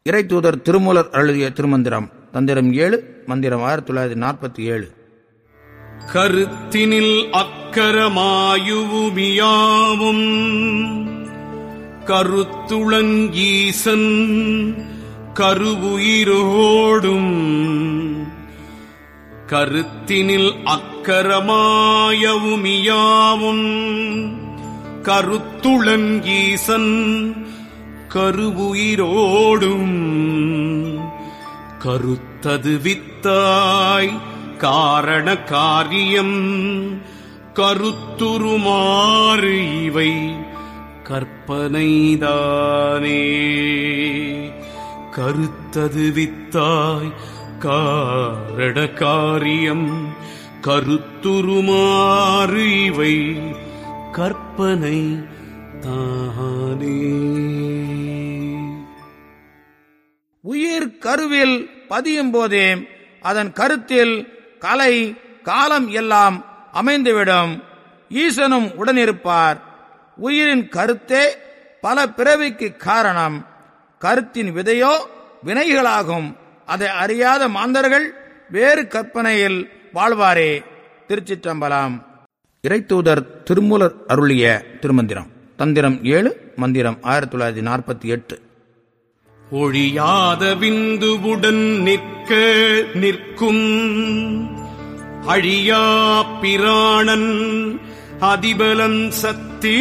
இறைத்தூதர் திருமூலர் அருளிய திருமந்திரம் தந்திரம் 7 மந்திரம் 1947. கருத்தினில் அக்கரமாயுவுமியாவும் கருத்துளங்கீசன் கருவுயிரோடும் கருத்தினில் அக்கரமாயவுமியாவும் கருத்துளங்கீசன் கருவுயிரோடும் கருத்தது வித்தாய் காரண காரியம் கருத்துருமாறு இவை கற்பனைதானே. கருத்தது வித்தாய் காரண காரியம் கருத்துருமாறு இவை கற்பனை தானே. உயிர் கருவில் பதியும் போதே அதன் கருத்தில் கலை காலம் எல்லாம் அமைந்துவிடும். ஈசனும் உடனிருப்பார். உயிரின் கருத்தே பல பிறவிக்கு காரணம். கருத்தின் விதையோ வினைகளாகும். அதை அறியாத மாந்தர்கள் வேறு கற்பனையில் வாழ்வாரே. திருச்சிற்றம்பலம். இறைத்தூதர் திருமூலர் அருளிய திருமந்திரம் தந்திரம் 7 மந்திரம் 1948. ஒழியாத விந்துவுடன் நிற்க நிற்கும் அழியா பிராணன் அதிபலம் சக்தி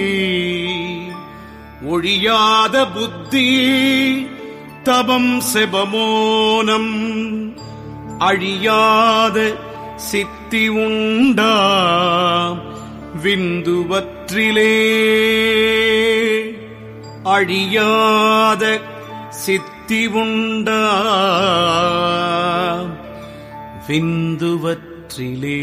ஒழியாத புத்தி தபம் செபமோனம் அழியாத சித்தி உண்டா விந்துவற்றிலே அழியாத சித்தி உண்டா விந்துவற்றிலே.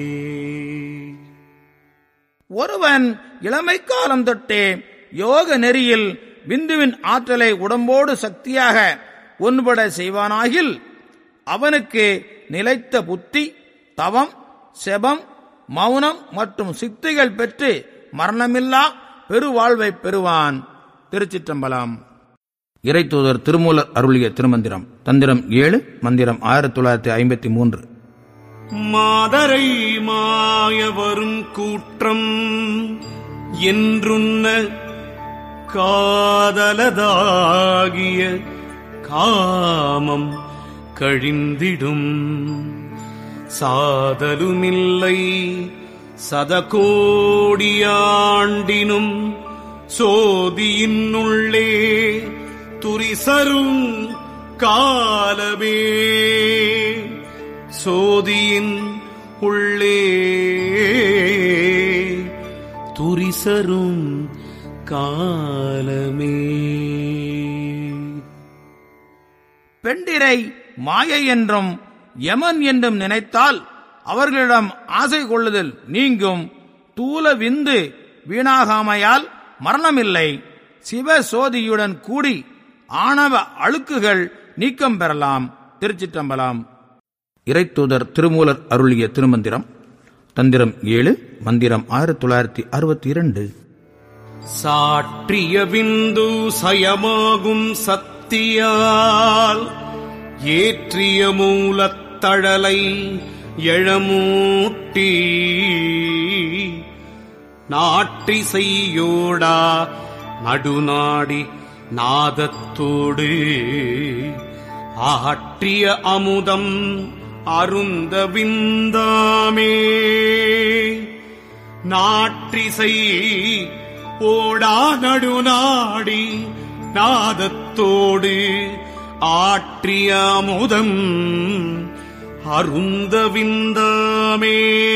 ஒருவன் இளமை காலம் தொட்டே யோக நெறியில் விந்துவின் ஆற்றலை உடம்போடு சக்தியாக ஒன்பட செய்வானாகில் அவனுக்கு நிலைத்த புத்தி தவம் செபம் மௌனம் மற்றும் சித்திகள் பெற்று மரணமில்லா பெருவாழ்வை பெறுவான். திருச்சிற்றம்பலம். இறைத்தூதர் திருமூலர் அருளிய திருமந்திரம் தந்திரம் 7 மந்திரம் 1953. மாதரை மாயவரும் கூற்றம் என்றுன்ன காதலதாகிய காமம் கழிந்திடும் சாதலுமில்லை சதகோடியாண்டினும் சோதியினுள்ளே துரிசரும் காலமே சோதியின் உள்ளே துரிசரும் காலமே. பெண்டிரை மாயை என்றும் யமன் என்றும் நினைத்தால் அவர்களிடம் ஆசை கொள்ளுதல் நீங்கும். தூல விந்து வீணாகாமையால் மரணமில்லை. சிவ சோதியுடன் கூடி ஆணவ அழுக்குகள் நீக்கம் பெறலாம். திருச்சிற்றம்பலம். இறைத்தூதர் திருமூலர் அருளிய திருமந்திரம் தந்திரம் 7 மந்திரம் 1962. சாற்றிய விந்து சயமாகும் சக்தியால் ஏற்றிய மூலத்தழலை எழமூட்டி நாற்றி செய்யோடா நடுநாடி நாதத்தோடு ஆற்றிய அமுதம் அருந்த விந்தாமே நாற்றிசை ஓடா நடுநாடி நாதத்தோடு ஆற்றிய அமுதம் அருந்த விந்தாமே.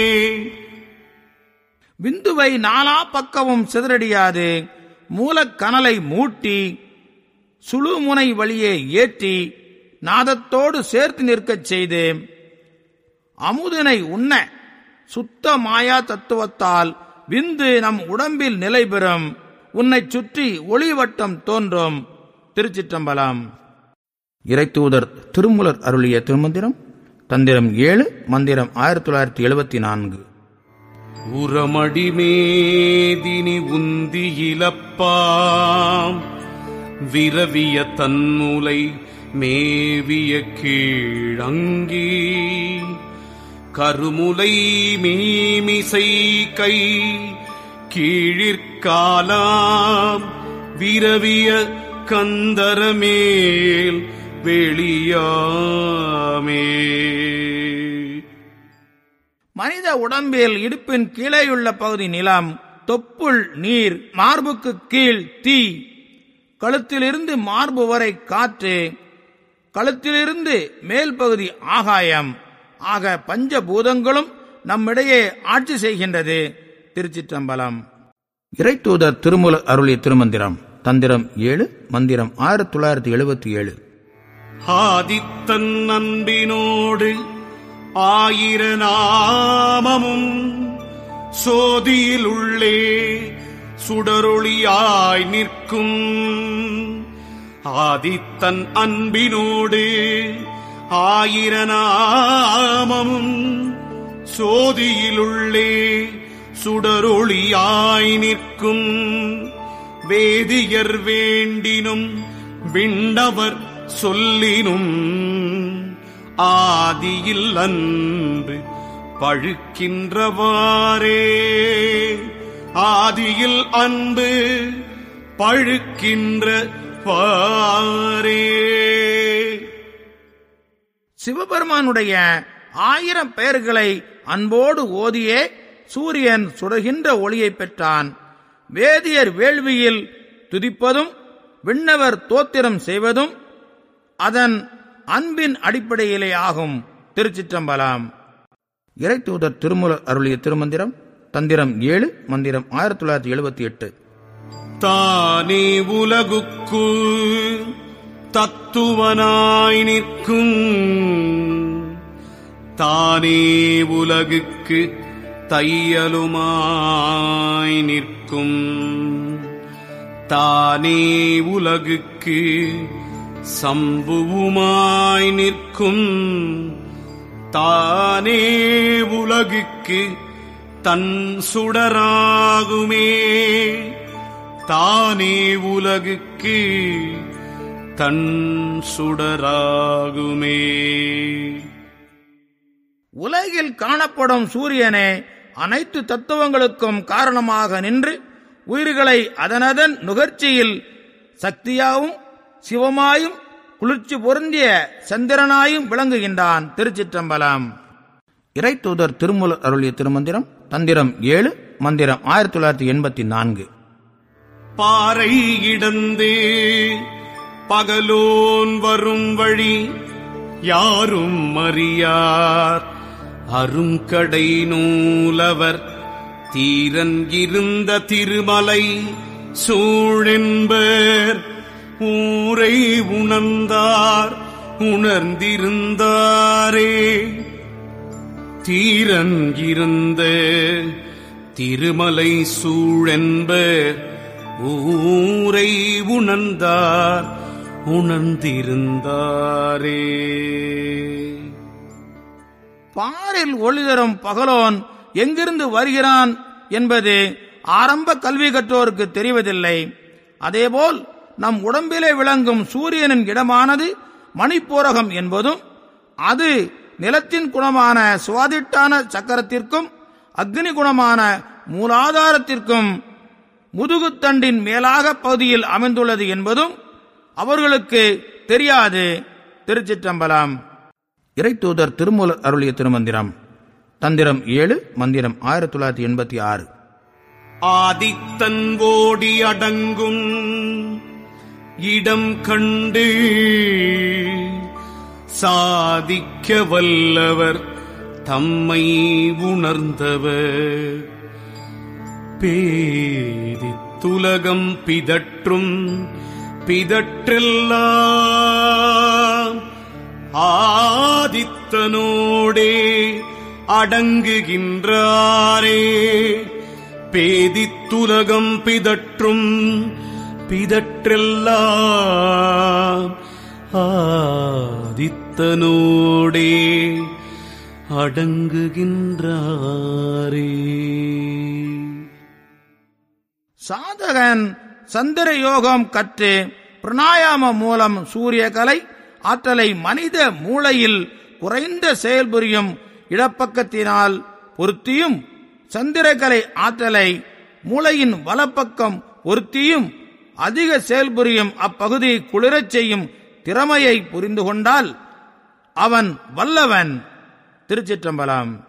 விந்துவை நாலா பக்கமும் சிதறடியாது மூலக்கனலை மூட்டி சுழுமுனை வழியே ஏற்றி நாதத்தோடு சேர்த்து நிற்கச் செய்து அமுதனை உண்ண சுத்த மாயா தத்துவத்தால் விந்து நம் உடம்பில் நிலை பெறும். உன்னை சுற்றி ஒளிவட்டம் தோன்றும். திருச்சிற்றம்பலம். இறைத்தூதர் திருமூலர் அருளிய திருமந்திரம் தந்திரம் 7 மந்திரம் 1974. உரமடிமேதினி உந்தி இலப்பாம் விரவிய தன்முலை மேவிய கீழங்கி கருமுலை மீமிசை கை கீழிற்காலாம் விரவிய கந்தரமேல் வெளியாமே. மனித உடம்பில் இடுப்பின் கீழேயுள்ள பகுதி நிலம், தொப்புள் நீர், மார்புக்கு கீழ் தீ, கழுத்திலிருந்து மார்பு வரை காற்று, கழுத்திலிருந்து மேல் பகுதி ஆகாயம் ஆக பஞ்சபூதங்களும் நம்மிடையே ஆட்சி செய்கின்றது. திருச்சிற்றம்பலம். இறைத்தூதர் திருமூலர் அருளிய திருமந்திரம் தந்திரம் 7 மந்திரம் 1977. ஆதித்தன் அன்பினோடு ஆயிர நாமமும் சோதியில் உள்ளே சுடரொளியாய் நிற்கும். ஆதித்தன் அன்பினோடு ஆயிர நாமமும் சோதியிலுள்ளே சுடரொளியாய் நிற்கும். வேதியர் வேண்டினும் விண்ணவர் சொல்லினும் ஆதியில் அன்பு பழுக்கின்றவாறே. ஆதியில் அன்பு பழுக்கின்றவாறே. சிவபெருமானுடைய 1000 பெயர்களை அன்போடு ஓதியே சூரியன் சுடுகின்ற ஒளியை பெற்றான். வேதியர் வேள்வியில் துதிப்பதும் விண்ணவர் தோத்திரம் செய்வதும் அதன் அன்பின் அடிப்படையிலே ஆகும். திருச்சிற்றம்பலம். இறைத்தூதர் திருமூலர் அருளிய திருமந்திரம் தந்திரம் 7 மந்திரம் 1978. தானே உலகுக்கு தத்துவனாய் நிற்கும். தானே உலகுக்கு தையலுமாய் நிற்கும். தானே உலகுக்கு சம்புவுமாய் நிற்கும். தானே உலகுக்கு தன் சுடராகுமே. தானே உலகுக்கு தன் சுடராகுமே. உலகில் காணப்படும் சூரியனே அனைத்து தத்துவங்களுக்கும் காரணமாக நின்று உயிர்களை அதனதன் நுகர்ச்சியில் சக்தியாகவும் சிவமாயும் குளிர்ச்சி பொருந்திய சந்திரனாயும் விளங்குகின்றான். திருச்சிற்றம்பலம். இறைத்தூதர் திருமூலர் அருளிய திருமந்திரம் தந்திரம் 7 மந்திரம் 1984. பாறை இடந்து பகலோன் வரும் வழி யாரும் அறியார். அருங்கடை நூலவர் தீரன் இருந்த திருமலை சூழென்பர் ஊரை உணர்ந்தார் உணர்ந்திருந்தாரே. தீரன் இருந்த திருமலை சூழென்பர் ஊரை உணர்ந்தார் உணர்ந்திருந்தாரே. பாரில் ஒளிதரும் பகலோன் எங்கிருந்து வருகிறான் என்பது ஆரம்ப கல்வி கற்றோருக்கு தெரிவதில்லை. அதேபோல் நம் உடம்பிலே விளங்கும் சூரியனின் இடமானது மணிப்பூரகம் என்பதும் அது நிலத்தின் குணமான சுவாதிட்டான சக்கரத்திற்கும் அக்னி குணமான மூலாதாரத்திற்கும் முதுகுத்தண்டின் மேலாக பகுதியில் அமைந்துள்ளது என்பதும் அவர்களுக்கு தெரியாது. திருச்சிற்றம்பலம். இறைத்தூதர் திருமூலர் அருளிய திருமந்திரம் தந்திரம் 7 மந்திரம் 1986. ஆதித்தன் ஓடி அடங்கும் இடம் கண்டு சாதிக்க வல்லவர் தம்மை உணர்ந்தவர். பேதித்துலகம் பிதற்றும் பிதற்றெல்லாம் ஆதித்தனோடே அடங்குகின்றாரே. பேதித்துலகம் பிதற்றும் பிதற்றெல்லாம் ஆதித்தனோடே அடங்குகின்றாரே. சாதகன் சந்திர யோகம் கற்று பிராணாயாம மூலம் சூரியகலை ஆற்றலை மனித மூளையில் குறைந்த செயல்புரியும் இடப்பக்கத்தினால் பொருத்தியும், சந்திரகலை ஆற்றலை மூளையின் வலப்பக்கம் பொருத்தியும் அதிக செயல்புரியும் அப்பகுதியை குளிரச் செய்யும் திறமையை புரிந்து கொண்டால் அவன் வல்லவன். திருச்சிற்றம்பலம்.